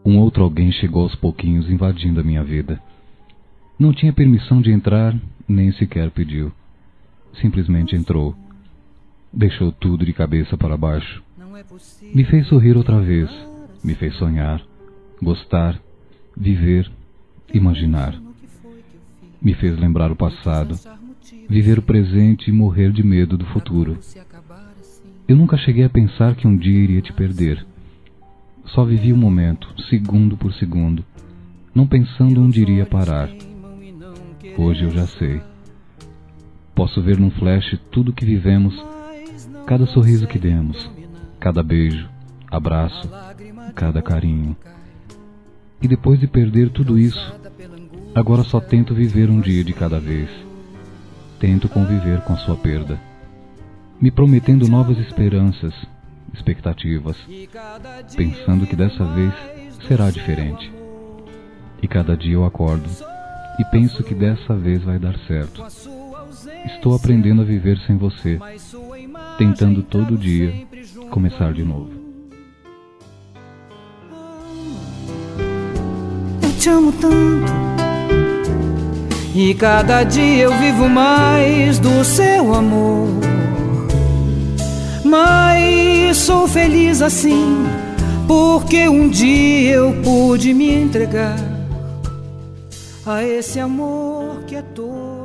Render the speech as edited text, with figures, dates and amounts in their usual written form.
Um outro alguém chegou aos pouquinhos invadindo a minha vida. Não tinha permissão de entrar, nem sequer pediu. Simplesmente entrou. Deixou tudo de cabeça para baixo. Me fez sorrir outra vez. Me fez sonhar, gostar, viver, imaginar. Me fez lembrar o passado, viver o presente e morrer de medo do futuro. Eu nunca cheguei a pensar que um dia iria te perder. Só vivi o momento, segundo por segundo, não pensando onde iria parar. Hoje eu já sei. Posso ver num flash tudo que vivemos, cada sorriso que demos, cada beijo, abraço, cada carinho. E depois de perder tudo isso, agora só tento viver um dia de cada vez. Tento conviver com a sua perda, me prometendo novas esperanças, expectativas, pensando que dessa vez será diferente. E cada dia eu acordo e penso que dessa vez vai dar certo. Estou aprendendo a viver sem você, tentando todo dia começar de novo. Eu te amo tanto, e cada dia eu vivo mais do seu amor. Mas sou feliz assim, porque um dia eu pude me entregar a esse amor que é todo